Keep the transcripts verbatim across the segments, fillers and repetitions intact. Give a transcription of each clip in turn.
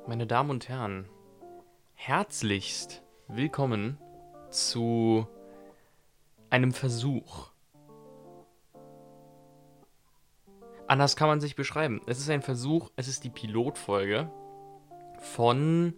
Meine Damen und Herren, herzlichst willkommen zu einem Versuch. Anders kann man sich beschreiben. Es ist ein Versuch, es ist die Pilotfolge von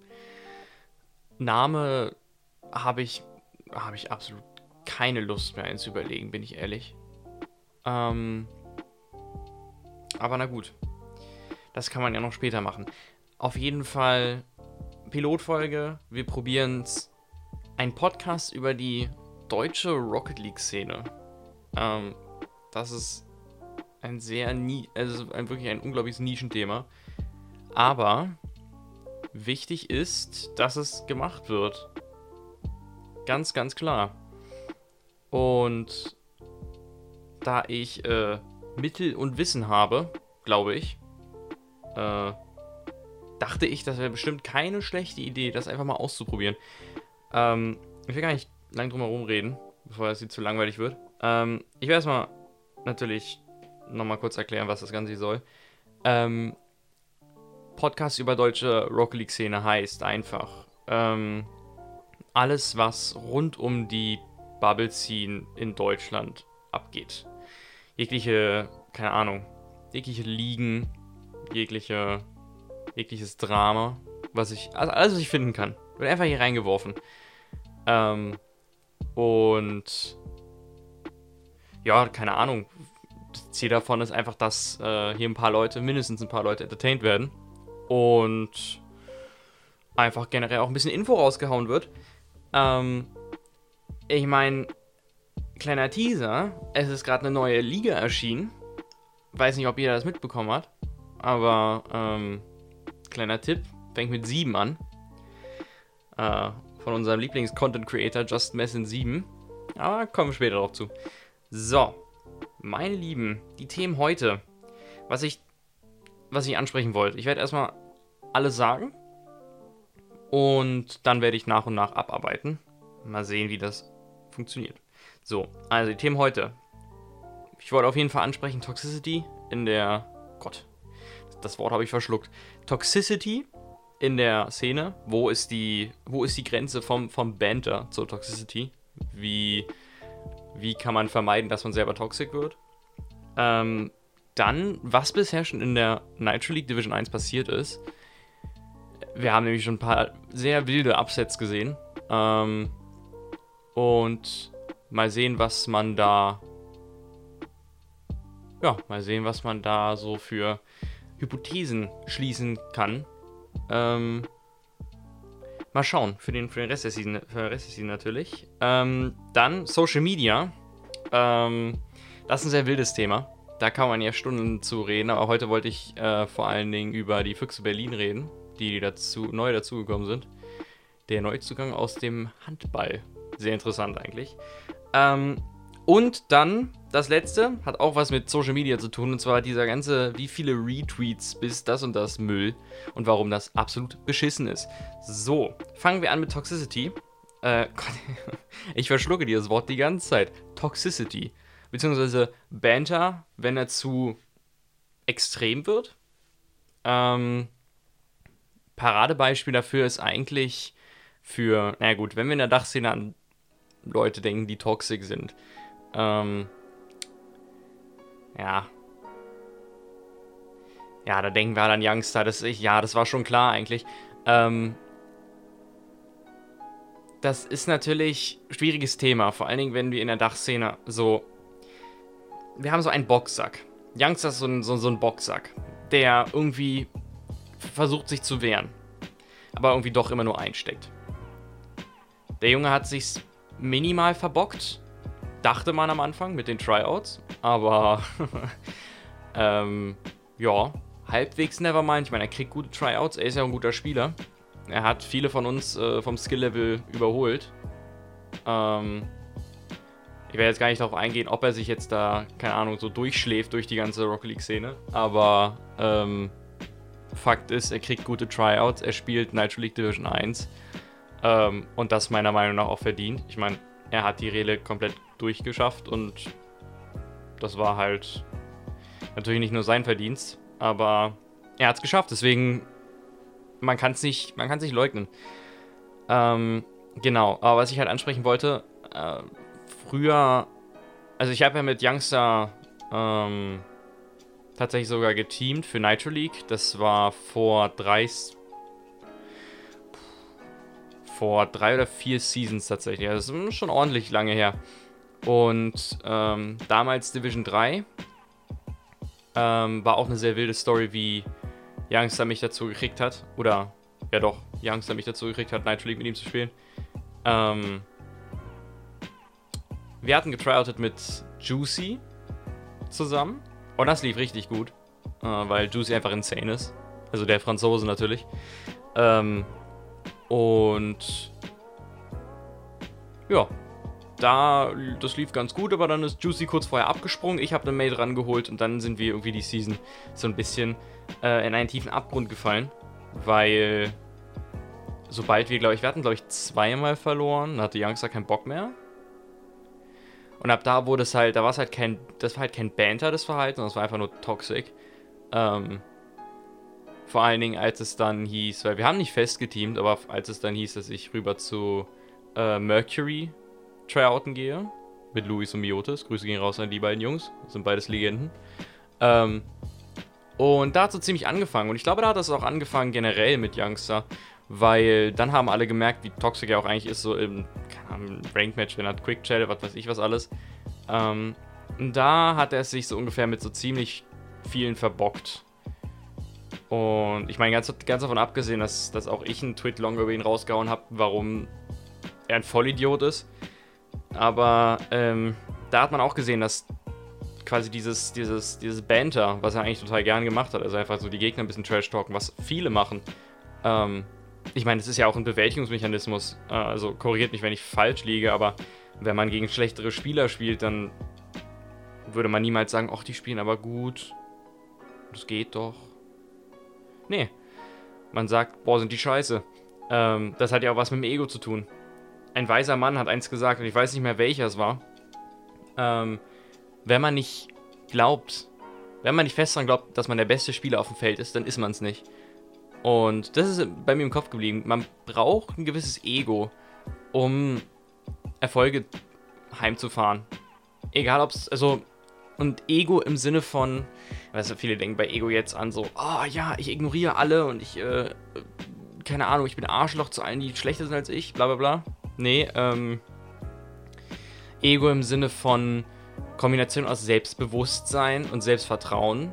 Name habe ich, habe ich absolut keine Lust mehr, einen zu überlegen, bin ich ehrlich. Ähm, aber na gut, das kann man ja noch später machen. Auf jeden Fall Pilotfolge, wir probieren es. Ein Podcast über die deutsche Rocket League-Szene. Ähm, das ist ein sehr, nie also ein, wirklich ein unglaubliches Nischenthema. Aber wichtig ist, dass es gemacht wird. Ganz, ganz klar. Und da ich äh, Mittel und Wissen habe, glaube ich, äh, dachte ich, das wäre bestimmt keine schlechte Idee, das einfach mal auszuprobieren. Ähm, ich will gar nicht lang drum herum reden, bevor es zu langweilig wird. Ähm, ich werde erstmal natürlich nochmal kurz erklären, was das Ganze soll. Ähm, Podcast über deutsche Rocket League Szene heißt einfach ähm, alles, was rund um die Bubble Scene in Deutschland abgeht. Jegliche, keine Ahnung, jegliche Ligen, jegliche jegliches Drama, was ich, also alles, was ich finden kann, wird einfach hier reingeworfen. Ähm, und ja, keine Ahnung, das Ziel davon ist einfach, dass äh, hier ein paar Leute, mindestens ein paar Leute entertained werden und einfach generell auch ein bisschen Info rausgehauen wird. Ähm, ich meine, kleiner Teaser, es ist gerade eine neue Liga erschienen. Weiß nicht, ob jeder das mitbekommen hat, aber ähm, kleiner Tipp, fängt mit sieben an. Äh, von unserem Lieblings-Content-Creator Just Messin sieben. Aber kommen wir später drauf zu. So, meine Lieben, die Themen heute. Was ich, was ich ansprechen wollte. Ich werde erstmal alles sagen. Und dann werde ich nach und nach abarbeiten. Mal sehen, wie das funktioniert. So, also die Themen heute. Ich wollte auf jeden Fall ansprechen Toxicity in der... Gott, das Wort habe ich verschluckt. Toxicity in der Szene. Wo ist die, wo ist die Grenze vom, vom Banter zur Toxicity? Wie, wie kann man vermeiden, dass man selber toxic wird? Ähm, dann, was bisher schon in der Nitro League Division eins passiert ist. Wir haben nämlich schon ein paar sehr wilde Upsets gesehen. Ähm, und mal sehen, was man da... Ja, mal sehen, was man da so für Hypothesen schließen kann. Ähm, mal schauen, für den, für den Rest der Season, für den Rest der Season natürlich. Ähm, dann Social Media. Ähm, das ist ein sehr wildes Thema. Da kann man ja Stunden zu reden, aber heute wollte ich äh, vor allen Dingen über die Füchse Berlin reden, die dazu, neu dazugekommen sind. Der Neuzugang aus dem Handball. Sehr interessant eigentlich. Ähm, und dann, das letzte, hat auch was mit Social Media zu tun, und zwar dieser ganze, wie viele Retweets bis das und das Müll und warum das absolut beschissen ist. So, fangen wir an mit Toxicity. Äh, Gott, ich verschlucke dieses Wort die ganze Zeit. Toxicity. Beziehungsweise Banter, wenn er zu extrem wird. Ähm, Paradebeispiel dafür ist eigentlich für, na gut, wenn wir in der Dachszene an Leute denken, die toxic sind. Ähm, ja. Ja, da denken wir halt an Youngstar. Das, ich, ja, das war schon klar eigentlich. Ähm, das ist natürlich ein schwieriges Thema. Vor allen Dingen, wenn wir in der Dachszene so... Wir haben so einen Boxsack. Youngstar ist so ein, so, so ein Boxsack, der irgendwie versucht, sich zu wehren. Aber irgendwie doch immer nur einsteckt. Der Junge hat sich's minimal verbockt. Dachte man am Anfang mit den Tryouts. Aber, ähm, ja, halbwegs nevermind. Ich meine, er kriegt gute Tryouts. Er ist ja ein guter Spieler. Er hat viele von uns äh, vom Skill-Level überholt. Ähm, ich werde jetzt gar nicht darauf eingehen, ob er sich jetzt da, keine Ahnung, so durchschläft durch die ganze Rocket League-Szene. Aber, ähm, Fakt ist, er kriegt gute Tryouts. Er spielt Nitro League Division eins. Ähm, und das meiner Meinung nach auch verdient. Ich meine, er hat die Rele komplett durchgeschafft und das war halt natürlich nicht nur sein Verdienst, aber er hat es geschafft. Deswegen man kann es nicht, man kann's nicht leugnen. Ähm, genau, aber was ich halt ansprechen wollte, äh, früher, also ich habe ja mit Youngster ähm, tatsächlich sogar geteamt für Nitro League. Das war vor drei, vor drei oder vier Seasons tatsächlich. Also das ist schon ordentlich lange her. Und ähm, damals Division drei ähm, war auch eine sehr wilde Story, wie Youngster mich dazu gekriegt hat. Oder, ja doch, Youngster mich dazu gekriegt hat, Nitro League mit ihm zu spielen. Ähm, wir hatten getryoutet mit Juicy zusammen. Und das lief richtig gut. Äh, weil Juicy einfach insane ist. Also der Franzose natürlich. Ähm, und ja, da, das lief ganz gut, aber dann ist Juicy kurz vorher abgesprungen. Ich habe eine Mate rangeholt und dann sind wir irgendwie die Season so ein bisschen äh, in einen tiefen Abgrund gefallen. Weil sobald wir, glaube ich, wir hatten, glaube ich, zweimal verloren, dann hatte Youngster keinen Bock mehr. Und ab da wurde es halt, da war es halt kein, das war halt kein Banter, das Verhalten, das war einfach nur toxic. Ähm, vor allen Dingen, als es dann hieß, weil wir haben nicht fest geteamt, aber als es dann hieß, dass ich rüber zu äh, Mercury tryouten gehe, mit Luis und Miotis, Grüße gehen raus an die beiden Jungs, das sind beides Legenden. Ähm, und da hat es so ziemlich angefangen, und ich glaube, da hat es auch angefangen generell mit Youngster, weil dann haben alle gemerkt, wie toxisch er auch eigentlich ist, so im, keine Ahnung, Ranked-Match, wenn er hat Quick-Chat, was weiß ich was alles. Ähm, und da hat er sich so ungefähr mit so ziemlich vielen verbockt. Und ich meine, ganz, ganz davon abgesehen, dass, dass auch ich einen Tweet long über ihn rausgehauen habe, warum er ein Vollidiot ist. Aber ähm, da hat man auch gesehen, dass quasi dieses, dieses, dieses Banter, was er eigentlich total gern gemacht hat, also einfach so die Gegner ein bisschen trash-talken, was viele machen, ähm, ich meine, es ist ja auch ein Bewältigungsmechanismus, äh, also korrigiert mich, wenn ich falsch liege, aber wenn man gegen schlechtere Spieler spielt, dann würde man niemals sagen, ach, die spielen aber gut, das geht doch. Nee, man sagt, boah, sind die scheiße. Ähm, das hat ja auch was mit dem Ego zu tun. Ein weiser Mann hat eins gesagt, und ich weiß nicht mehr, welcher es war. Ähm, wenn man nicht glaubt, wenn man nicht fest daran glaubt, dass man der beste Spieler auf dem Feld ist, dann ist man es nicht. Und das ist bei mir im Kopf geblieben. Man braucht ein gewisses Ego, um Erfolge heimzufahren. Egal ob es, also, und Ego im Sinne von, weißt du, viele denken bei Ego jetzt an so, oh ja, ich ignoriere alle und ich, äh, keine Ahnung, ich bin Arschloch zu allen, die schlechter sind als ich, bla bla bla. Nee, ähm, Ego im Sinne von Kombination aus Selbstbewusstsein und Selbstvertrauen.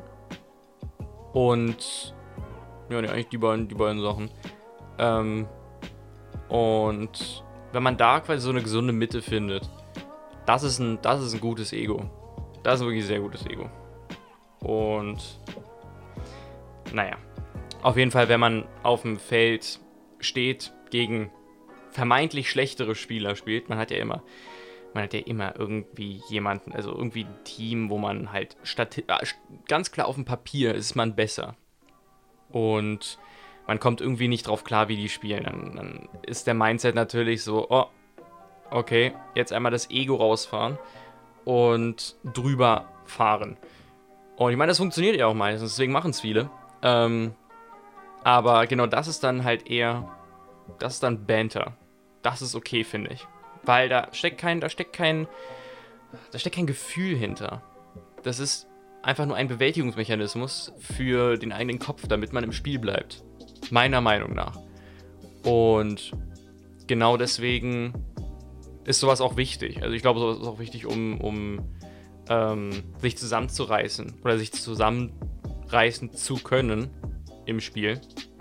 Und ja, nee, eigentlich die beiden, die beiden Sachen. Ähm, und wenn man da quasi so eine gesunde Mitte findet, das ist ein, das ist ein gutes Ego. Das ist wirklich ein sehr gutes Ego. Und naja, auf jeden Fall, wenn man auf dem Feld steht, gegen vermeintlich schlechtere Spieler spielt, man hat ja immer, man hat ja immer irgendwie jemanden, also irgendwie ein Team, wo man halt stati- ganz klar auf dem Papier ist man besser. Und man kommt irgendwie nicht drauf klar, wie die spielen. Dann, dann ist der Mindset natürlich so, oh, okay, jetzt einmal das Ego rausfahren und drüber fahren. Und ich meine, das funktioniert ja auch meistens, deswegen machen es viele. Ähm, aber genau das ist dann halt eher, das ist dann Banter. Das ist okay, finde ich. Weil da steckt kein, da steckt kein, da steckt kein Gefühl hinter. Das ist einfach nur ein Bewältigungsmechanismus für den eigenen Kopf, damit man im Spiel bleibt. Meiner Meinung nach. Und genau deswegen ist sowas auch wichtig. Also ich glaube, sowas ist auch wichtig, um, um ähm, sich zusammenzureißen oder sich zusammenreißen zu können im Spiel.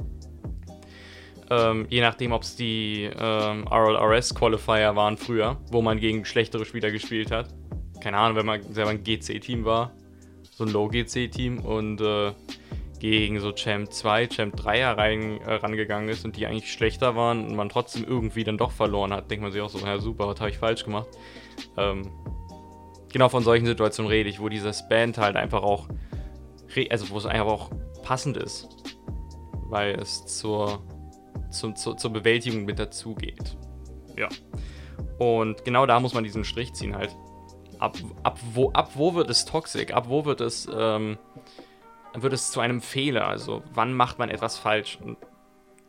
Ähm, je nachdem, ob es die ähm, R L R S-Qualifier waren früher, wo man gegen schlechtere Spieler gespielt hat. Keine Ahnung, wenn man selber ein G C-Team war, so ein Low-G C-Team und äh, gegen so Champ zwei, Champ drei rein, äh, rangegangen ist und die eigentlich schlechter waren und man trotzdem irgendwie dann doch verloren hat, denkt man sich auch so, ja super, was habe ich falsch gemacht? Ähm, genau von solchen Situationen rede ich, wo dieses Band halt einfach auch, also wo es einfach auch passend ist, weil es zur Zum, zur, zur Bewältigung mit dazu geht. Ja. Und genau da muss man diesen Strich ziehen halt. Ab, ab, wo, ab wo wird es toxisch? Ab wo wird es, ähm, wird es zu einem Fehler? Also wann macht man etwas falsch? Und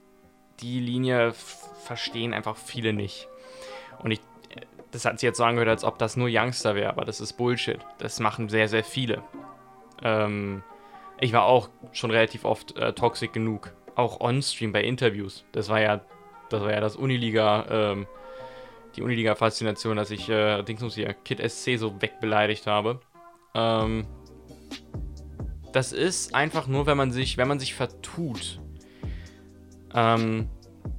die Linie f- verstehen einfach viele nicht. Und ich, das hat sich jetzt so angehört, als ob das nur Youngster wäre, aber das ist Bullshit. Das machen sehr, sehr viele. Ähm, ich war auch schon relativ oft äh, toxic genug. Auch on-stream bei Interviews. Das war ja das, war ja das Uniliga, ähm, die Uniliga-Faszination, dass ich äh, Dingsums hier, Kid S C so wegbeleidigt habe. Ähm, das ist einfach nur, wenn man sich, wenn man sich vertut. Ähm,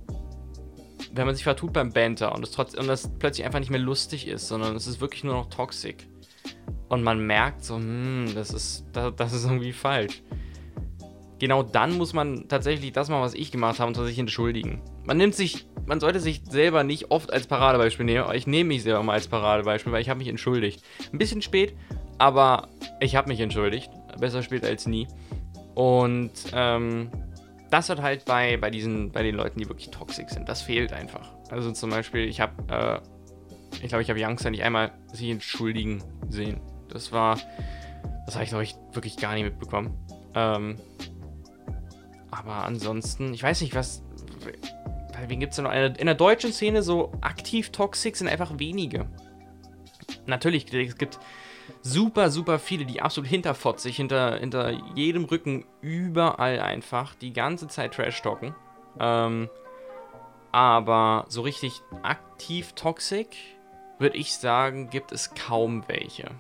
wenn man sich vertut beim Banter und es trotz, und das plötzlich einfach nicht mehr lustig ist, sondern es ist wirklich nur noch toxic. Und man merkt so, hm, das ist, das, das ist irgendwie falsch. Genau dann muss man tatsächlich das machen, was ich gemacht habe, und zwar sich entschuldigen. Man nimmt sich, man sollte sich selber nicht oft als Paradebeispiel nehmen, aber ich nehme mich selber mal als Paradebeispiel, weil ich habe mich entschuldigt. Ein bisschen spät, aber ich habe mich entschuldigt. Besser spät als nie. Und ähm, das hat halt bei, bei diesen, bei den Leuten, die wirklich toxisch sind, das fehlt einfach. Also zum Beispiel, ich habe, äh, ich glaube, ich habe Youngster nicht einmal sich entschuldigen sehen. Das war, das habe ich, glaube ich, wirklich gar nicht mitbekommen. Ähm, aber ansonsten, ich weiß nicht, was, wen gibt es denn noch? In der deutschen Szene so aktiv toxisch sind einfach wenige. Natürlich, es gibt super, super viele, die absolut hinterfotzig, hinter, hinter jedem Rücken, überall einfach die ganze Zeit Trash-talken. Ähm, aber so richtig aktiv toxisch, würde ich sagen, gibt es kaum welche.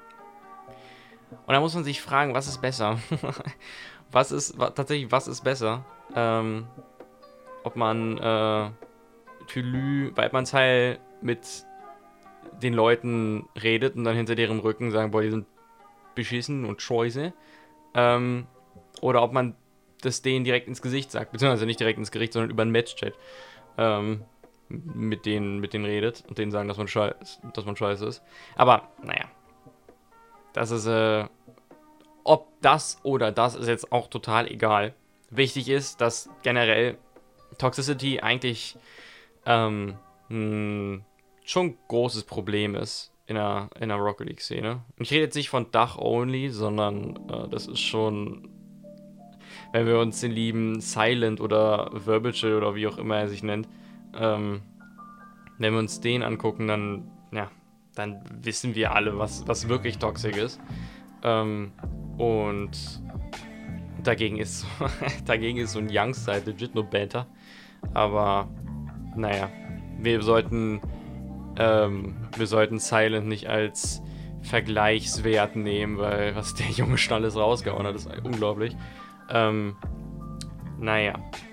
Und da muss man sich fragen, was ist besser? was ist, wa- tatsächlich, was ist besser? Ähm, ob man äh, Tülü, Weidmannsheil mit den Leuten redet und dann hinter deren Rücken sagen, boah, die sind beschissen und scheiße. Ähm, oder ob man das denen direkt ins Gesicht sagt, beziehungsweise nicht direkt ins Gericht, sondern über einen Matchchat ähm, mit denen, mit denen redet und denen sagen, dass man, scheiß, dass man scheiße ist. Aber, naja. Das ist, äh, ob das oder das ist jetzt auch total egal. Wichtig ist, dass generell Toxicity eigentlich ähm, mh, schon ein großes Problem ist in der, in der Rocket League-Szene. Und ich rede jetzt nicht von Dach-only, sondern äh, das ist schon, wenn wir uns den lieben Silent oder Verbal oder wie auch immer er sich nennt, ähm, wenn wir uns den angucken, dann, ja, dann wissen wir alle, was, was wirklich toxisch ist. Ähm, und dagegen ist, dagegen ist so ein Youngster halt legit nur Banter. Aber, naja, wir sollten Ähm, wir sollten Silent nicht als Vergleichswert nehmen, weil was der Junge schon alles rausgehauen hat, ist unglaublich. Ähm, naja.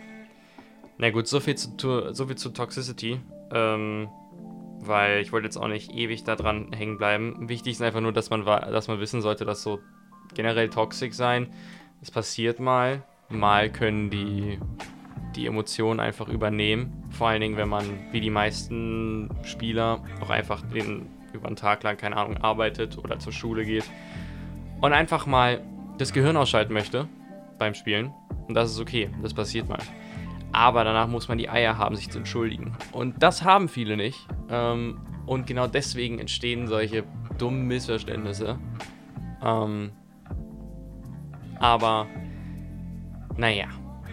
Na gut, so viel zu, so viel zu Toxicity. Ähm, weil ich wollte jetzt auch nicht ewig da dran hängen bleiben. Wichtig ist einfach nur, dass man, dass man wissen sollte, dass so generell toxisch sein, es passiert mal. Mal können die die Emotionen einfach übernehmen. Vor allen Dingen, wenn man, wie die meisten Spieler, auch einfach den, über einen Tag lang, keine Ahnung, arbeitet oder zur Schule geht und einfach mal das Gehirn ausschalten möchte beim Spielen. Und das ist okay, das passiert mal. Aber danach muss man die Eier haben, sich zu entschuldigen. Und das haben viele nicht. Ähm, und genau deswegen entstehen solche dummen Missverständnisse. Ähm, aber, naja.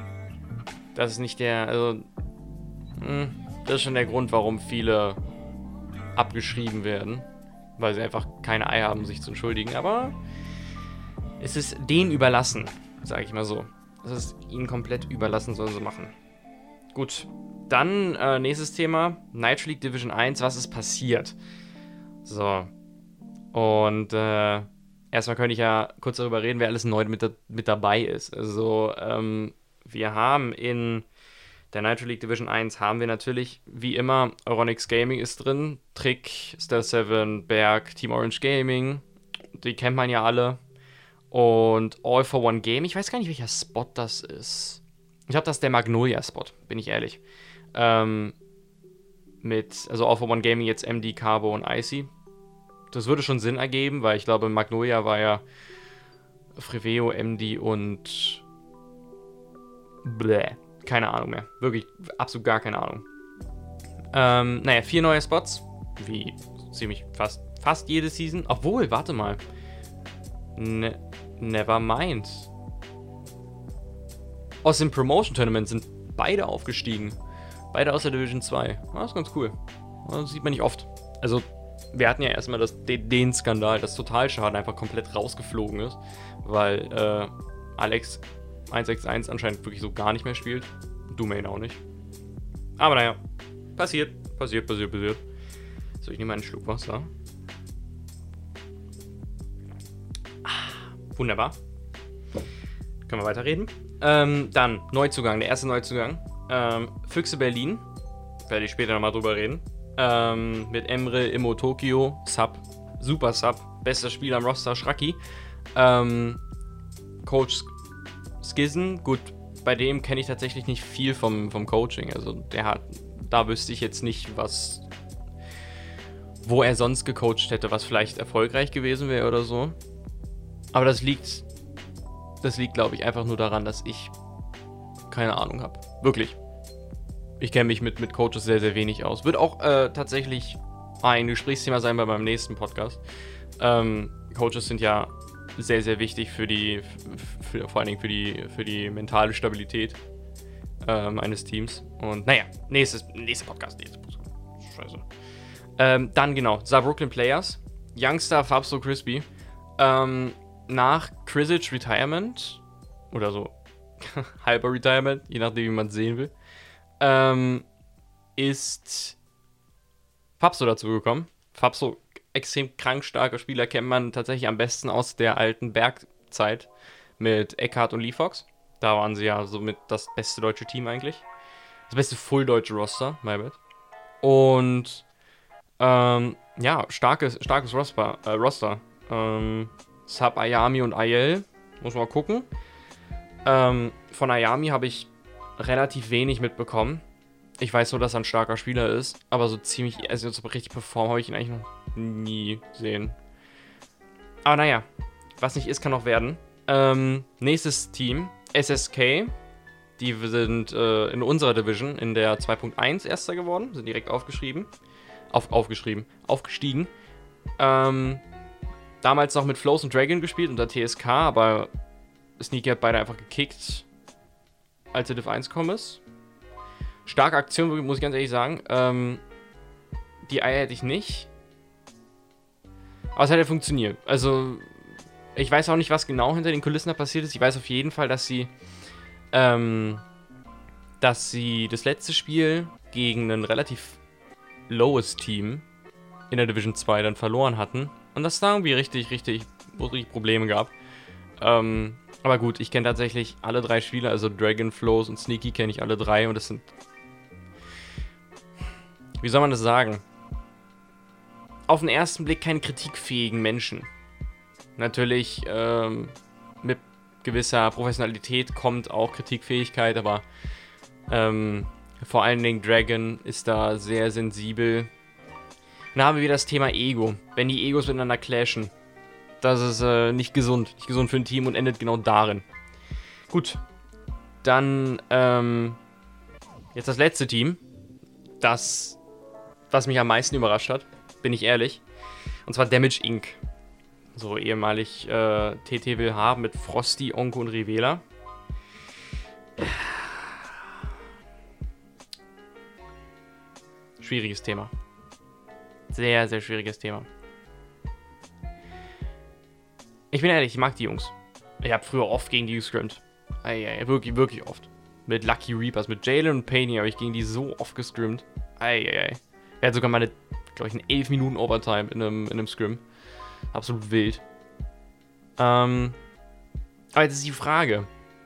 Das ist nicht der, also, mh, das ist schon der Grund, warum viele abgeschrieben werden, weil sie einfach keine Eier haben, sich zu entschuldigen, aber es ist denen überlassen, sage ich mal so. Es ist ihnen komplett überlassen, sollen sie machen. Gut, dann äh, nächstes Thema, Nitro League Division eins, was ist passiert? So, und äh, erstmal könnte ich ja kurz darüber reden, wer alles neu mit, mit dabei ist. Also, ähm, wir haben in der Nitro League Division eins haben wir natürlich, wie immer, Euronics Gaming ist drin, Trick, Stealth seven, Berg, Team Orange Gaming, die kennt man ja alle. Und All for One Game, ich weiß gar nicht, welcher Spot das ist. Ich glaube, das ist der Magnolia-Spot, bin ich ehrlich. Ähm, mit, also All for One Gaming jetzt M D, Carbo und Icy. Das würde schon Sinn ergeben, weil ich glaube, Magnolia war ja Freveo, M D und Bläh. Keine Ahnung mehr. Wirklich absolut gar keine Ahnung. Ähm, naja, vier neue Spots. Wie ziemlich fast, fast jede Season. Obwohl, warte mal. Ne, never mind. Aus dem Promotion Tournament sind beide aufgestiegen. Beide aus der Division zwei. Das ist ganz cool. Das sieht man nicht oft. Also, wir hatten ja erstmal das, den, den Skandal, dass Totalschaden einfach komplett rausgeflogen ist, weil äh, Alex eins sechs eins anscheinend wirklich so gar nicht mehr spielt. Domain auch nicht. Aber naja, passiert, passiert, passiert, passiert. So, ich nehme einen Schluck Wasser. Ah, wunderbar. Können wir weiterreden. Ähm, dann, Neuzugang, der erste Neuzugang. Ähm, Füchse Berlin. Werde ich später nochmal drüber reden. Ähm, mit Emre Immo Tokio. Sub. Super Sub. Bester Spieler am Roster, Schracki. Ähm, Coach Skizzen. Gut, bei dem kenne ich tatsächlich nicht viel vom, vom Coaching. Also, der hat, da wüsste ich jetzt nicht, was, wo er sonst gecoacht hätte, was vielleicht erfolgreich gewesen wäre oder so. Aber das liegt, das liegt, glaube ich, einfach nur daran, dass ich keine Ahnung habe. Wirklich. Ich kenne mich mit, mit Coaches sehr, sehr wenig aus. Wird auch äh, tatsächlich ein Gesprächsthema sein bei meinem nächsten Podcast. Ähm, Coaches sind ja sehr, sehr wichtig für die, für, vor allen Dingen für die, für die mentale Stabilität ähm, eines Teams. Und naja, nächstes, nächster Podcast. Nächstes Podcast. Scheiße. Ähm, dann genau, Saarbrücken Players. Youngster Fabso Crispy. Ähm, nach Krisic Retirement oder so halber Retirement, je nachdem, wie man es sehen will, ähm, ist Fabso dazu gekommen. Fabso, extrem krank starker Spieler, kennt man tatsächlich am besten aus der alten Bergzeit mit Eckhart und Lee Fox. Da waren sie ja somit das beste deutsche Team eigentlich. Das beste Full-deutsche Roster, my bad. Und ähm, ja, starkes, starkes Roster. Äh, Roster. Ähm, Sub Ayami und Ayel. Muss mal gucken. Ähm, von Ayami habe ich relativ wenig mitbekommen. Ich weiß nur, dass er ein starker Spieler ist. Aber so ziemlich, also so richtig performen habe ich ihn eigentlich noch nie gesehen. Aber naja, was nicht ist, kann noch werden. Ähm, nächstes Team, S S K. Die sind äh, in unserer Division in der zwei Punkt eins Erster geworden. Sind direkt aufgeschrieben. Auf, aufgeschrieben. Aufgestiegen. Ähm, damals noch mit Flows und Dragon gespielt unter T S K, aber Sneaky hat beide einfach gekickt, als er Div eins gekommen ist. Starke Aktion, muss ich ganz ehrlich sagen. Ähm, die Eier hätte ich nicht. Aber es hat ja funktioniert. Also, ich weiß auch nicht, was genau hinter den Kulissen da passiert ist. Ich weiß auf jeden Fall, dass sie ähm, dass sie das letzte Spiel gegen ein relativ lowes Team in der Division zwei dann verloren hatten. Und dass es da irgendwie richtig, richtig, richtig Probleme gab. Ähm, aber gut, ich kenne tatsächlich alle drei Spieler, also Dragon, Flows und Sneaky kenne ich alle drei und das sind, wie soll man das sagen? Auf den ersten Blick keine kritikfähigen Menschen. Natürlich, ähm, mit gewisser Professionalität kommt auch Kritikfähigkeit, aber ähm, vor allen Dingen Dragon ist da sehr sensibel. Und da haben wir wieder das Thema Ego. Wenn die Egos miteinander clashen, das ist äh, nicht gesund. Nicht gesund für ein Team und endet genau darin. Gut. Dann, ähm, jetzt das letzte Team. Das, was mich am meisten überrascht hat, bin ich ehrlich. Und zwar Damage Incorporated. So ehemalig äh, T T will haben mit Frosty, Onko und Rivela. Schwieriges Thema. Sehr, sehr schwieriges Thema. Ich bin ehrlich, ich mag die Jungs. Ich habe früher oft gegen die gescrimmt. Eieiei, wirklich, wirklich oft. Mit Lucky Reapers, mit Jalen und Payne habe ich gegen die so oft gescrimmt. Eieiei. Er hat sogar meine, glaube ich, eine elf Minuten Overtime in einem, in einem Scrim. Absolut wild. Ähm, aber jetzt ist die Frage.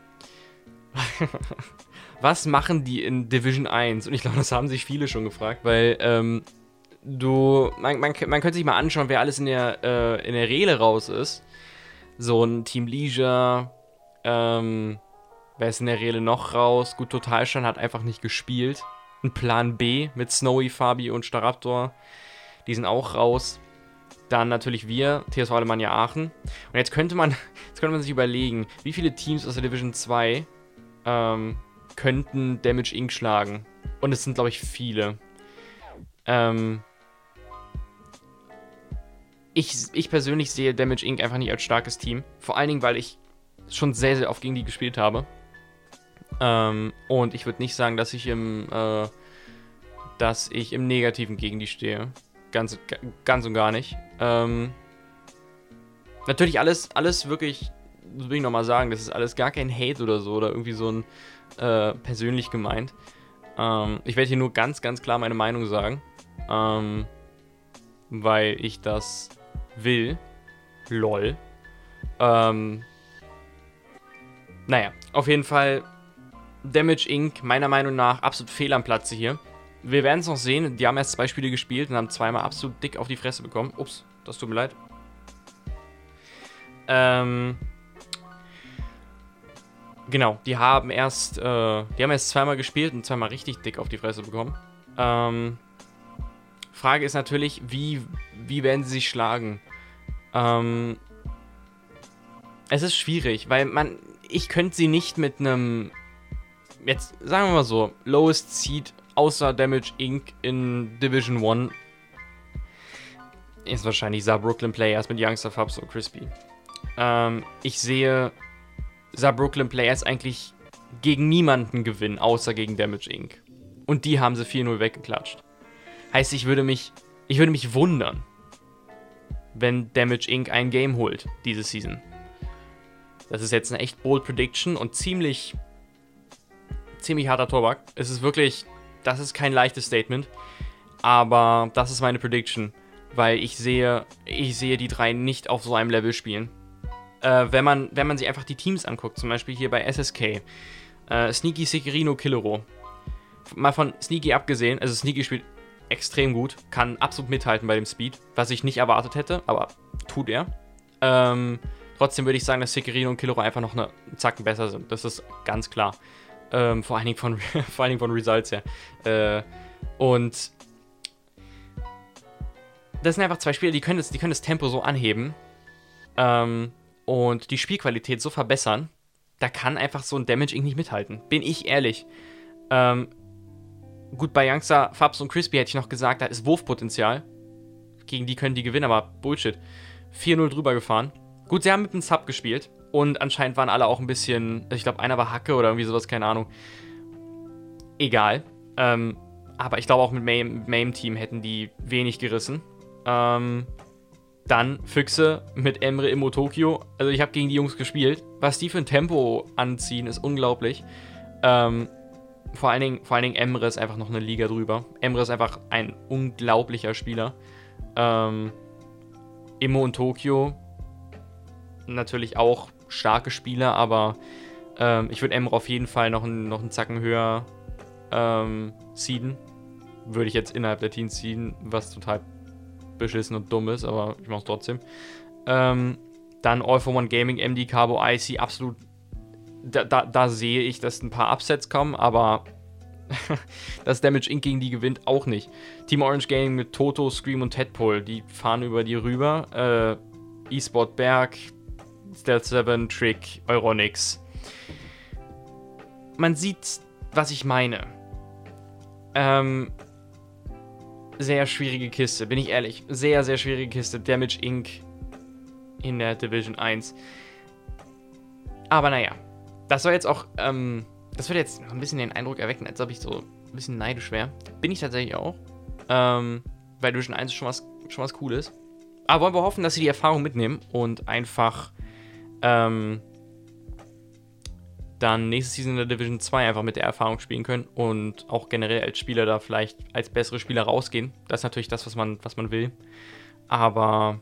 Was machen die in Division eins? Und ich glaube, das haben sich viele schon gefragt, weil, ähm, du, man, man, man könnte sich mal anschauen, wer alles in der, äh, in der Rele raus ist. So ein Team Leisure, ähm, wer ist in der Rele noch raus? Gut, Totalstein hat einfach nicht gespielt. Ein Plan B mit Snowy, Fabi und Staraptor. Die sind auch raus. Dann natürlich wir, T S V Alemannia Aachen. Und jetzt könnte man, jetzt könnte man sich überlegen, wie viele Teams aus der Division zwei ähm, könnten Damage Incorporated schlagen. Und es sind, glaube ich, viele. Ähm, ich, ich persönlich sehe Damage Incorporated einfach nicht als starkes Team. Vor allen Dingen, weil ich schon sehr, sehr oft gegen die gespielt habe. Ähm, und ich würde nicht sagen, dass ich im, äh, dass ich im Negativen gegen die stehe. Ganz, ganz und gar nicht. Ähm, natürlich alles, alles wirklich, das will ich nochmal sagen, das ist alles gar kein Hate oder so oder irgendwie so ein äh, persönlich gemeint. Ähm, ich werde hier nur ganz, ganz klar meine Meinung sagen. Ähm, weil ich das will. Lol. Ähm, naja, auf jeden Fall Damage Incorporated, meiner Meinung nach, absolut fehl am Platze hier. Wir werden es noch sehen. Die haben erst zwei Spiele gespielt und haben zweimal absolut dick auf die Fresse bekommen. Ups, das tut mir leid. Ähm, genau, die haben erst, äh, die haben erst zweimal gespielt und zweimal richtig dick auf die Fresse bekommen. Ähm, Frage ist natürlich, wie, wie werden sie sich schlagen? Ähm, es ist schwierig, weil man, ich könnte sie nicht mit einem, jetzt sagen wir mal so, Lowest Seed außer Damage Incorporated in Division eins ist wahrscheinlich Saarbrooklyn Players mit Youngster Fabs und Crispy. Ähm, ich sehe Saarbrooklyn Players eigentlich gegen niemanden gewinnen, außer gegen Damage Incorporated. Und die haben sie vier null weggeklatscht. Heißt, ich würde mich, ich würde mich wundern, wenn Damage Incorporated ein Game holt, diese Season. Das ist jetzt eine echt bold Prediction und ziemlich, ziemlich harter Tobak. Es ist wirklich, das ist kein leichtes Statement, aber das ist meine Prediction, weil ich sehe, ich sehe die drei nicht auf so einem Level spielen. Äh, wenn man, wenn man sich einfach die Teams anguckt, zum Beispiel hier bei S S K, äh, Sneaky, Sekirino, Killero. Mal von Sneaky abgesehen, also Sneaky spielt extrem gut, kann absolut mithalten bei dem Speed, was ich nicht erwartet hätte, aber tut er. Ähm, trotzdem würde ich sagen, dass Sekirino und Killero einfach noch eine Zacken besser sind. Das ist ganz klar. Ähm, vor allen Dingen von, vor allen Dingen von Results her. Äh, und das sind einfach zwei Spieler, die können das, die können das Tempo so anheben ähm, und die Spielqualität so verbessern, da kann einfach so ein Damage Incorporated nicht mithalten. Bin ich ehrlich. Ähm, gut, bei Youngster, Fabs und Crispy hätte ich noch gesagt, da ist Wurfpotenzial. Gegen die können die gewinnen, aber Bullshit. vier null drüber gefahren. Gut, sie haben mit dem Sub gespielt und anscheinend waren alle auch ein bisschen, ich glaube, einer war Hacke oder irgendwie sowas, keine Ahnung. Egal. Ähm, aber ich glaube auch mit Mame-Team hätten die wenig gerissen. Ähm, dann Füchse mit Emre Immo Tokio. Also ich habe gegen die Jungs gespielt. Was die für ein Tempo anziehen, ist unglaublich. Ähm, vor allen Dingen, vor allen Dingen Emre ist einfach noch eine Liga drüber. Emre ist einfach ein unglaublicher Spieler. Ähm, Immo und Tokio natürlich auch starke Spieler, aber ähm, ich würde Emre auf jeden Fall noch, ein, noch einen Zacken höher ähm, seeden. Würde ich jetzt innerhalb der Teams seeden, was total beschissen und dumm ist, aber ich mache es trotzdem. Ähm, dann All for One Gaming, M D, Cabo, I C, absolut. Da, da, da sehe ich, dass ein paar Upsets kommen, aber dass Damage Incorporated gegen die gewinnt, auch nicht. Team Orange Gaming mit Toto, Scream und Tadpole, die fahren über die rüber. Äh, eSport Berg, Stealth sieben, Trick, Euronics. Man sieht, was ich meine. Ähm, sehr schwierige Kiste, bin ich ehrlich. Sehr, sehr schwierige Kiste. Damage Incorporated in der Division eins. Aber naja, das soll jetzt auch, ähm, das wird jetzt ein bisschen den Eindruck erwecken, als ob ich so ein bisschen neidisch wäre. Bin ich tatsächlich auch. Ähm, weil Division eins schon was, schon was Cooles. Aber wollen wir hoffen, dass sie die Erfahrung mitnehmen und einfach ähm, dann nächste Season in der Division zwei einfach mit der Erfahrung spielen können und auch generell als Spieler da vielleicht als bessere Spieler rausgehen. Das ist natürlich das, was man, was man will. Aber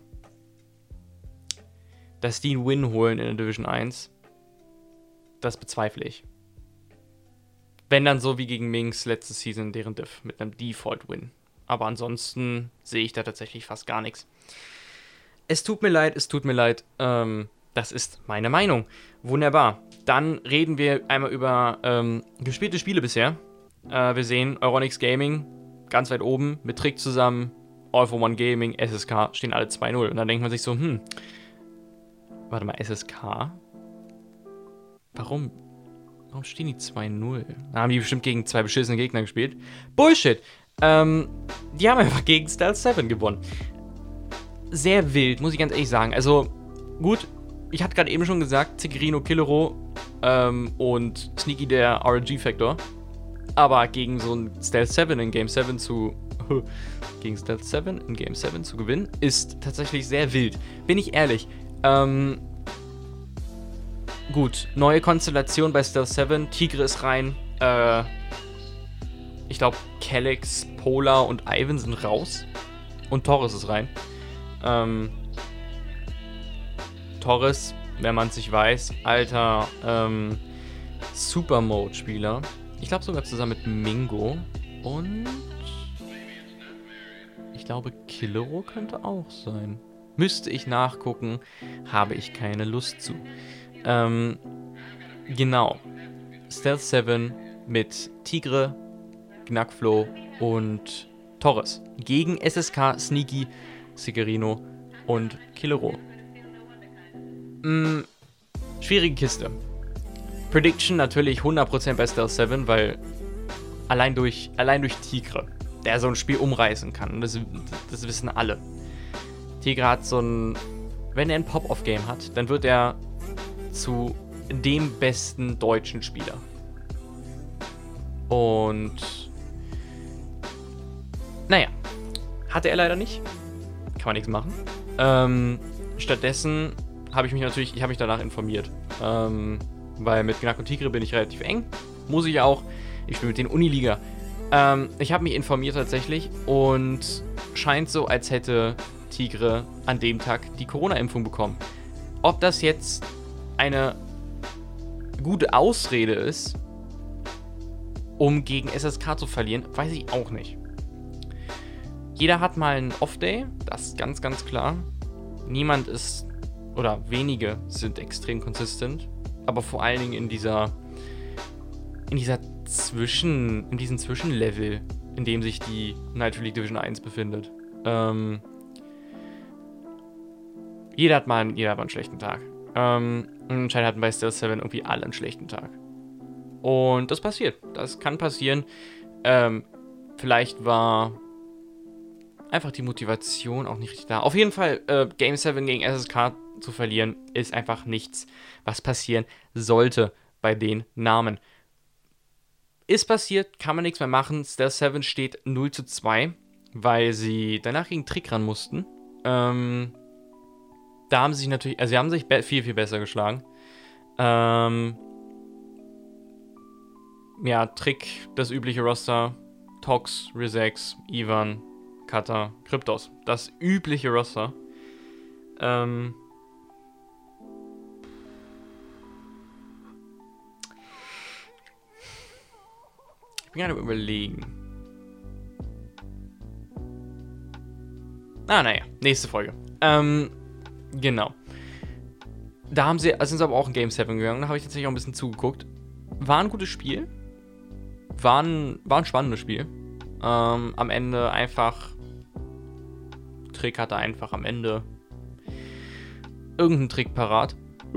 dass die einen Win holen in der Division eins, das bezweifle ich. Wenn dann so wie gegen Minx letzte Season deren Div mit einem Default-Win. Aber ansonsten sehe ich da tatsächlich fast gar nichts. Es tut mir leid, es tut mir leid. Ähm, das ist meine Meinung. Wunderbar. Dann reden wir einmal über ähm, gespielte Spiele bisher. Äh, wir sehen Euronics Gaming ganz weit oben mit Trick zusammen. All for One Gaming, S S K stehen alle zwei null. Und dann denkt man sich so, hm, warte mal, S S K? Warum? Warum stehen die zwei null? Da haben die bestimmt gegen zwei beschissene Gegner gespielt. Bullshit! Ähm, die haben einfach gegen Stealth sieben gewonnen. Sehr wild, muss ich ganz ehrlich sagen. Also, gut, ich hatte gerade eben schon gesagt, Zegerino, Killero ähm, und Sneaky der R N G-Faktor. Aber gegen so ein Stealth sieben in Game sieben zu gegen Stealth sieben in Game sieben zu gewinnen, ist tatsächlich sehr wild. Bin ich ehrlich. Ähm, gut, neue Konstellation bei Stealth sieben. Tigre ist rein. Äh, ich glaube, Calyx, Polar und Ivan sind raus. Und Torres ist rein. Ähm, Torres, wenn man es nicht weiß, alter ähm, Super-Mode-Spieler. Ich glaube sogar zusammen mit Mingo. Und ich glaube, Killero könnte auch sein. Müsste ich nachgucken, habe ich keine Lust zu. Ähm, genau. Stealth sieben mit Tigre, Knackflo und Torres. Gegen S S K, Sneaky, Zegerino und Killero. Mm, schwierige Kiste. Prediction natürlich hundert Prozent bei Stealth sieben, weil allein durch, allein durch Tigre, der so ein Spiel umreißen kann. Und das, das wissen alle. Tigre hat so ein... Wenn er ein Pop-Off-Game hat, dann wird er zu dem besten deutschen Spieler. Und... Naja. Hatte er leider nicht. Kann man nichts machen. Ähm, stattdessen habe ich mich natürlich... Ich habe mich danach informiert. Ähm... Weil mit Knack und Tigre bin ich relativ eng. Muss ich auch. Ich spiele mit den Uniliga. Ähm, ich habe mich informiert tatsächlich. Und scheint so, als hätte Tigre an dem Tag die Corona-Impfung bekommen. Ob das jetzt eine gute Ausrede ist, um gegen S S K zu verlieren, weiß ich auch nicht. Jeder hat mal einen Off-Day. Das ist ganz, ganz klar. Niemand ist, oder wenige sind extrem konsistent. Aber vor allen Dingen in dieser in dieser Zwischen, in diesem Zwischenlevel, in dem sich die Nitro League Division eins befindet. Ähm, jeder hat mal einen, jeder hat mal einen schlechten Tag. Ähm, und anscheinend hatten bei Stealth sieben irgendwie alle einen schlechten Tag. Und das passiert. Das kann passieren. Ähm, vielleicht war einfach die Motivation auch nicht richtig da. Auf jeden Fall, äh, Game sieben gegen S S K zu verlieren, ist einfach nichts, was passieren sollte bei den Namen. Ist passiert, kann man nichts mehr machen. Stealth sieben steht null zu zwei, weil sie danach gegen Trick ran mussten. Ähm, da haben sie sich natürlich, also sie haben sich be- viel, viel besser geschlagen. Ähm, ja, Trick, das übliche Roster, Tox, Rizex, Ivan, Kata, Kryptos. Das übliche Roster. Ähm, Ich bin gerade überlegen. Ah, naja, nächste Folge. Ähm, genau. Da haben sie, also sind sie aber auch in Game sieben gegangen. Da habe ich tatsächlich auch ein bisschen zugeguckt. War ein gutes Spiel. War ein, war ein spannendes Spiel. Ähm, am Ende einfach... Trick hatte einfach am Ende irgendeinen Trick parat.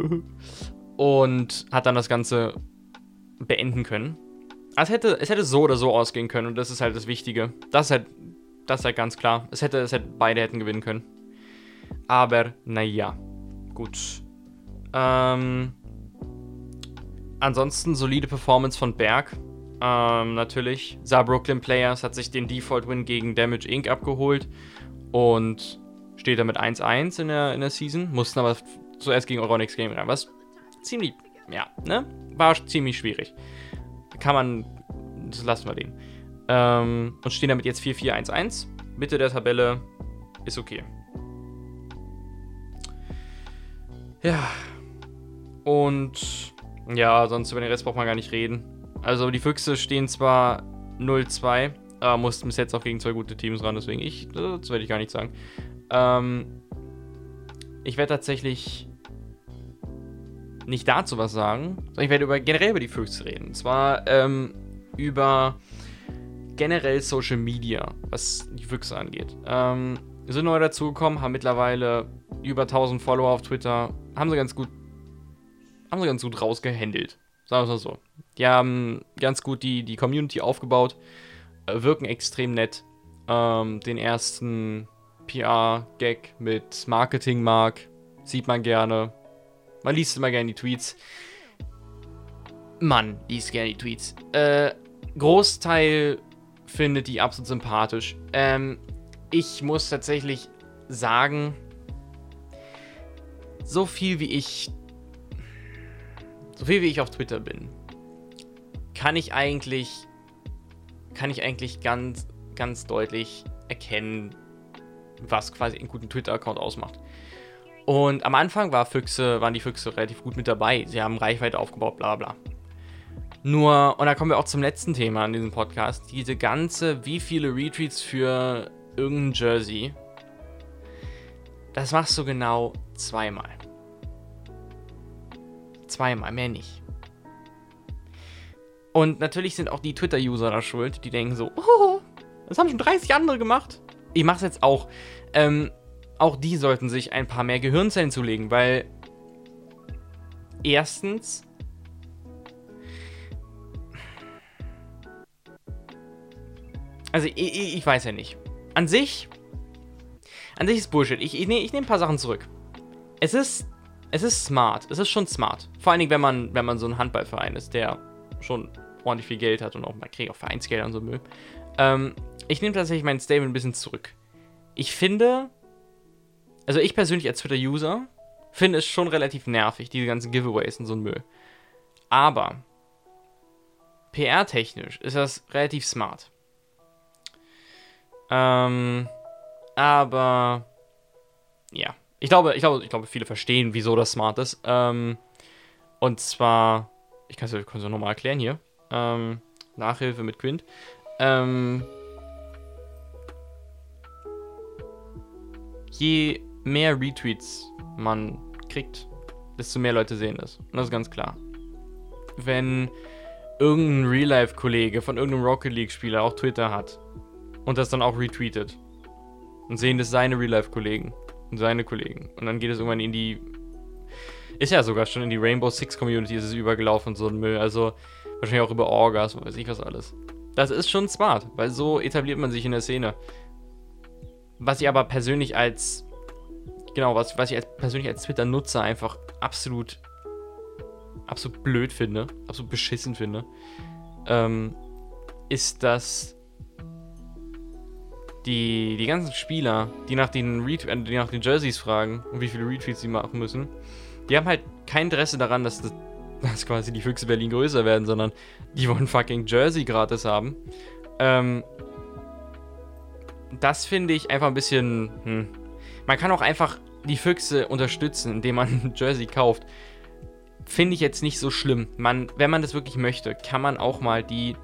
Und hat dann das Ganze beenden können. Es hätte, es hätte so oder so ausgehen können und das ist halt das Wichtige. Das ist halt, das ist halt ganz klar. Es hätte, es hätte, beide hätten gewinnen können. Aber, naja. Gut. Ähm, ansonsten solide Performance von Berg. Ähm, natürlich. Saar Brooklyn Players hat sich den Default-Win gegen Damage Incorporated abgeholt und steht damit eins eins in der, in der Season. Mussten aber zuerst gegen Euronics Game rein. Was ziemlich, ja, ne? War ziemlich schwierig. Kann man, das lassen wir den. Ähm, und stehen damit jetzt vier vier eins eins. Mitte der Tabelle ist okay. Ja. Und ja, sonst über den Rest braucht man gar nicht reden. Also die Füchse stehen zwar null zwei, aber mussten bis jetzt auch gegen zwei gute Teams ran, deswegen ich, das werde ich gar nicht sagen. Ähm, ich werde tatsächlich nicht dazu was sagen, sondern ich werde über, generell über die Füchse reden. Und zwar ähm, über generell Social Media, was die Füchse angeht. Ähm, sind neu dazugekommen, haben mittlerweile über tausend Follower auf Twitter, haben sie ganz gut, haben sie ganz gut rausgehandelt. Sagen wir es mal so. Die haben ganz gut die, die Community aufgebaut, äh, wirken extrem nett. Ähm, den ersten P R-Gag mit Marketing-Mark sieht man gerne. Man liest immer gerne die Tweets. Man liest gerne die Tweets. Äh, Großteil findet die absolut sympathisch. Ähm, ich muss tatsächlich sagen, so viel wie ich, so viel wie ich auf Twitter bin, kann ich eigentlich, kann ich eigentlich ganz, ganz deutlich erkennen, was quasi einen guten Twitter-Account ausmacht. Und am Anfang war Füchse, waren die Füchse relativ gut mit dabei. Sie haben Reichweite aufgebaut, bla bla. Nur, und da kommen wir auch zum letzten Thema an diesem Podcast, diese ganze, wie viele Retweets für irgendein Jersey, das machst du genau zweimal. Zweimal, mehr nicht. Und natürlich sind auch die Twitter-User da schuld, die denken so, oh, das haben schon dreißig andere gemacht. Ich mach's jetzt auch. Ähm, auch die sollten sich ein paar mehr Gehirnzellen zulegen, weil erstens also ich, ich, ich weiß ja nicht. An sich an sich ist Bullshit. Ich, ich, ich nehme ein paar Sachen zurück. Es ist es ist smart. Es ist schon smart. Vor allen Dingen, wenn man wenn man so ein Handballverein ist, der schon ordentlich viel Geld hat und auch man kriegt auch Vereinsgelder und so Müll. Ähm, ich nehme tatsächlich mein Statement ein bisschen zurück. Ich finde, also ich persönlich als Twitter-User finde es schon relativ nervig, diese ganzen Giveaways und so ein Müll. Aber P R-technisch ist das relativ smart. Ähm, aber ja, ich glaube, ich glaube, ich glaube, viele verstehen, wieso das smart ist. Ähm, und zwar, ich kann es ja nochmal erklären hier. Ähm, Nachhilfe mit Quint. Ähm, je mehr Retweets man kriegt, desto mehr Leute sehen das. Und das ist ganz klar. Wenn irgendein Real-Life-Kollege von irgendeinem Rocket League-Spieler auch Twitter hat und das dann auch retweetet und sehen das seine Real-Life-Kollegen und seine Kollegen und dann geht es irgendwann in die, ist ja sogar schon in die Rainbow Six Community ist es übergelaufen und so ein Müll, also wahrscheinlich auch über Orgas und weiß ich was alles. Das ist schon smart, weil so etabliert man sich in der Szene. Was ich aber persönlich als, genau, was, was ich als, persönlich als Twitter-Nutzer einfach absolut, absolut blöd finde, absolut beschissen finde, ähm, ist, dass die, die ganzen Spieler, die nach den Ret- äh, die nach den Jerseys fragen und wie viele Retweets sie machen müssen, die haben halt kein Interesse daran, dass, das, dass quasi die Füchse Berlin größer werden, sondern die wollen fucking Jersey gratis haben. Ähm, das finde ich einfach ein bisschen, hm. Man kann auch einfach die Füchse unterstützen, indem man ein Jersey kauft. Finde ich jetzt nicht so schlimm. Man, wenn man das wirklich möchte, kann man auch mal die,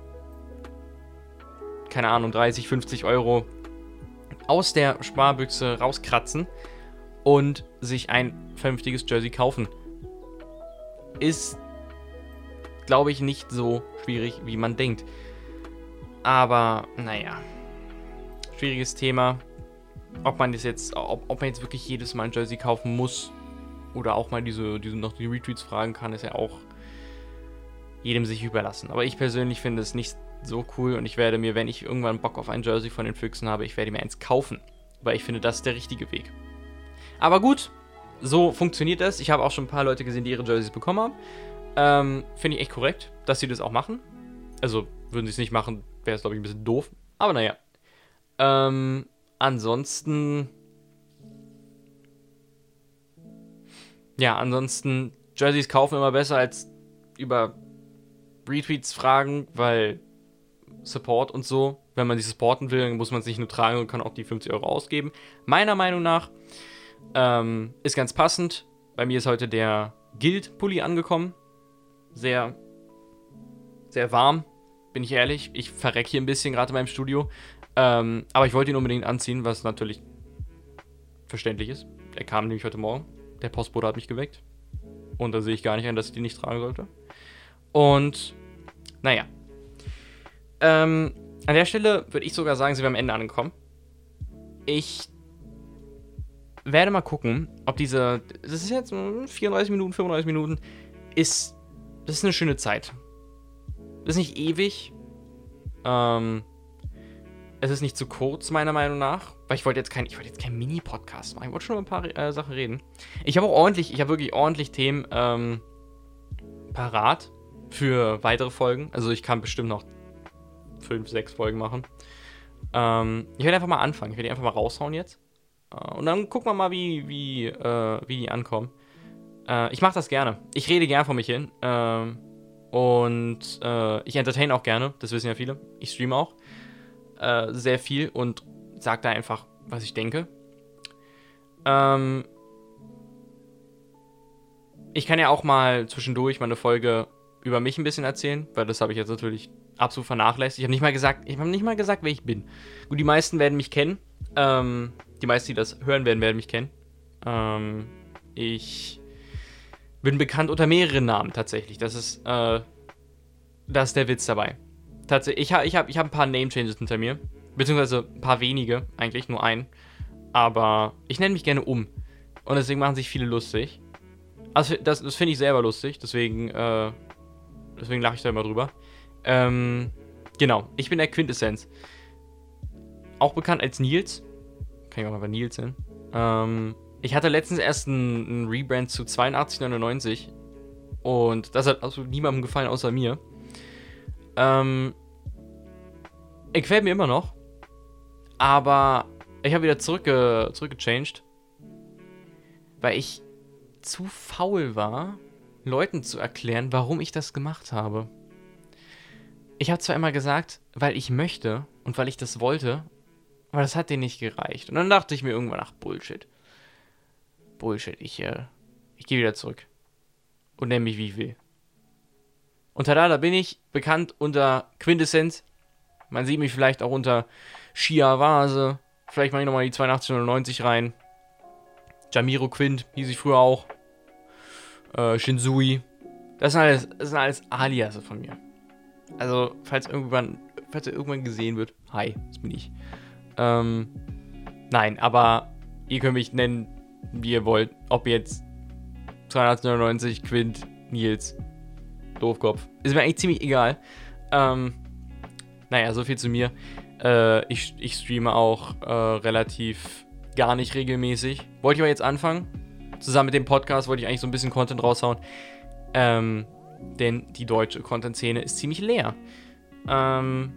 keine Ahnung, dreißig, fünfzig Euro aus der Sparbüchse rauskratzen und sich ein vernünftiges Jersey kaufen. Ist, glaube ich, nicht so schwierig, wie man denkt. Aber, naja. Schwieriges Thema. Ob man das jetzt, ob, ob man jetzt wirklich jedes Mal ein Jersey kaufen muss oder auch mal diese, diese noch die Retweets fragen kann, ist ja auch jedem sich überlassen. Aber ich persönlich finde es nicht so cool und ich werde mir, wenn ich irgendwann Bock auf ein Jersey von den Füchsen habe, ich werde mir eins kaufen. Weil ich finde, das ist der richtige Weg. Aber gut, so funktioniert das. Ich habe auch schon ein paar Leute gesehen, die ihre Jerseys bekommen haben. Ähm, finde ich echt korrekt, dass sie das auch machen. Also, würden sie es nicht machen, wäre es, glaube ich, ein bisschen doof. Aber naja. Ähm, ansonsten... Ja, ansonsten, Jerseys kaufen immer besser als über Retweets fragen, weil Support und so, wenn man sie supporten will, dann muss man es nicht nur tragen und kann auch die fünfzig Euro ausgeben. Meiner Meinung nach ähm, ist ganz passend. Bei mir ist heute der Guild-Pulli angekommen. Sehr, sehr warm, bin ich ehrlich. Ich verreck hier ein bisschen gerade in meinem Studio. Ähm, aber ich wollte ihn unbedingt anziehen, was natürlich verständlich ist. Er kam nämlich heute Morgen. Der Postbote hat mich geweckt. Und da sehe ich gar nicht ein, dass ich die nicht tragen sollte. Und, naja. Ähm, an der Stelle würde ich sogar sagen, sind wir am Ende angekommen. Ich werde mal gucken, ob diese, das ist jetzt vierunddreißig Minuten, fünfunddreißig Minuten, ist, das ist eine schöne Zeit. Das ist nicht ewig. Ähm, Es ist nicht zu kurz, meiner Meinung nach. Weil ich wollte jetzt kein, ich wollte jetzt keinen Mini-Podcast machen. Ich wollte schon über ein paar äh, Sachen reden. Ich habe auch ordentlich, ich habe wirklich ordentlich Themen ähm, parat für weitere Folgen. Also ich kann bestimmt noch fünf, sechs Folgen machen. Ähm, ich werde einfach mal anfangen. Ich werde die einfach mal raushauen jetzt. Äh, und dann gucken wir mal, wie, wie, äh, wie die ankommen. Äh, ich mache das gerne. Ich rede gern vor mich hin. Ähm, und äh, ich entertain auch gerne. Das wissen ja viele. Ich streame auch äh, sehr viel und sage da einfach, was ich denke. Ähm, ich kann ja auch mal zwischendurch mal eine Folge über mich ein bisschen erzählen, weil das habe ich jetzt natürlich absolut vernachlässigt. Ich habe nicht mal gesagt, ich habe nicht mal gesagt, wer ich bin. Gut, die meisten werden mich kennen. Ähm, die meisten, die das hören werden, werden mich kennen. Ähm, ich bin bekannt unter mehreren Namen tatsächlich. Das ist, äh, das ist der Witz dabei. Tatsächlich, ich habe ich hab, ich hab ein paar Name-Changes hinter mir. Beziehungsweise ein paar wenige, eigentlich nur einen. Aber ich nenne mich gerne um. Und deswegen machen sich viele lustig. Also das, das finde ich selber lustig, deswegen, äh, deswegen lache ich da immer drüber. Ähm, genau, ich bin der Quintessenz. Auch bekannt als Nils. Kann ich auch einfach Nils nennen. Ähm, ich hatte letztens erst einen, einen Rebrand zu zweiundachtzig neunundneunzig. Und das hat absolut niemandem gefallen außer mir. Ähm, er gefällt mir immer noch. Aber ich habe wieder zurückge- zurückgechanged. Weil ich zu faul war, Leuten zu erklären, warum ich das gemacht habe. Ich habe zwar immer gesagt, weil ich möchte und weil ich das wollte, aber das hat denen nicht gereicht. Und dann dachte ich mir irgendwann, ach, Bullshit. Bullshit, ich, äh, ich gehe wieder zurück. Und nenne mich wie ich will. Und tada, da bin ich bekannt unter Quintessenz. Man sieht mich vielleicht auch unter Shia Vase. Vielleicht mache ich nochmal die zweiundachtzig neunundneunzig rein. Jamiro Quint hieß ich früher auch. Äh, Shinzui. Das sind alles, das sind alles Aliase von mir. Also, falls irgendwann, falls er irgendwann gesehen wird, hi, das bin ich. Ähm, nein, aber ihr könnt mich nennen, wie ihr wollt. Ob jetzt zweiundachtzig neunundneunzig, Quint, Nils, Doofkopf. Ist mir eigentlich ziemlich egal. Ähm, naja, so viel zu mir. Äh, ich, ich streame auch äh, relativ gar nicht regelmäßig. Wollte ich aber jetzt anfangen. Zusammen mit dem Podcast wollte ich eigentlich so ein bisschen Content raushauen. Ähm, denn die deutsche Content-Szene ist ziemlich leer. Ähm,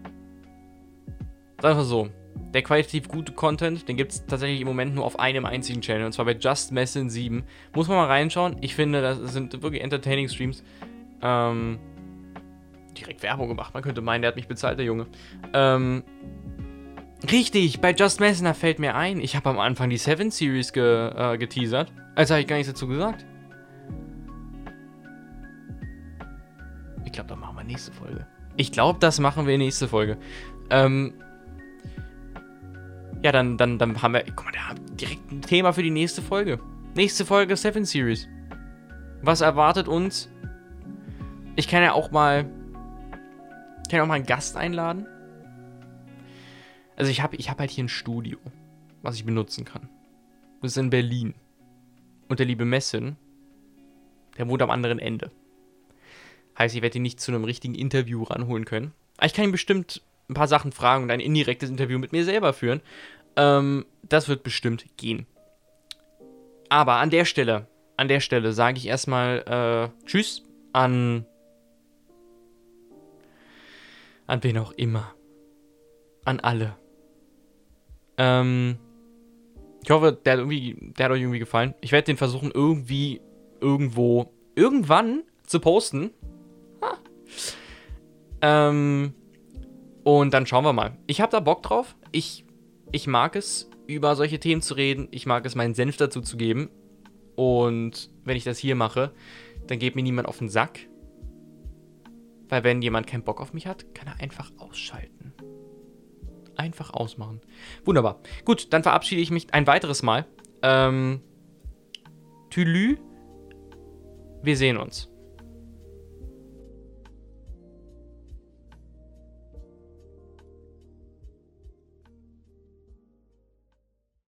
sagen wir so. Der qualitativ gute Content, den gibt es tatsächlich im Moment nur auf einem einzigen Channel. Und zwar bei Just Messin sieben. Muss man mal reinschauen. Ich finde, das sind wirklich entertaining Streams. Ähm, direkt Werbung gemacht. Man könnte meinen, der hat mich bezahlt, der Junge. Ähm, richtig, bei Just Messenger fällt mir ein, ich habe am Anfang die Seven Series ge, äh, geteasert. Also habe ich gar nichts dazu gesagt. Ich glaube, das machen wir nächste Folge. Ich glaube, das machen wir nächste Folge. Ähm, ja, dann, dann, dann haben wir, guck mal, da haben wir direkt ein Thema für die nächste Folge. Nächste Folge Seven Series. Was erwartet uns? Ich kann ja auch mal, ich kann ja auch mal einen Gast einladen. Also ich habe ich hab halt hier ein Studio, was ich benutzen kann. Das ist in Berlin. Und der liebe Messin, der wohnt am anderen Ende. Heißt, ich werde ihn nicht zu einem richtigen Interview ranholen können. Aber ich kann ihn bestimmt ein paar Sachen fragen und ein indirektes Interview mit mir selber führen. Ähm, das wird bestimmt gehen. Aber an der Stelle, an der Stelle sage ich erstmal äh, Tschüss an an wen auch immer. An alle. Ähm, ich hoffe, der hat, irgendwie, der hat euch irgendwie gefallen. Ich werde den versuchen, irgendwie, irgendwo, irgendwann zu posten. Ha. Ähm, und dann schauen wir mal. Ich habe da Bock drauf. Ich, ich mag es, über solche Themen zu reden. Ich mag es, meinen Senf dazu zu geben. Und wenn ich das hier mache, dann geht mir niemand auf den Sack. Weil wenn jemand keinen Bock auf mich hat, kann er einfach ausschalten. Einfach ausmachen. Wunderbar. Gut, dann verabschiede ich mich ein weiteres Mal. Ähm, Tülü. Wir sehen uns.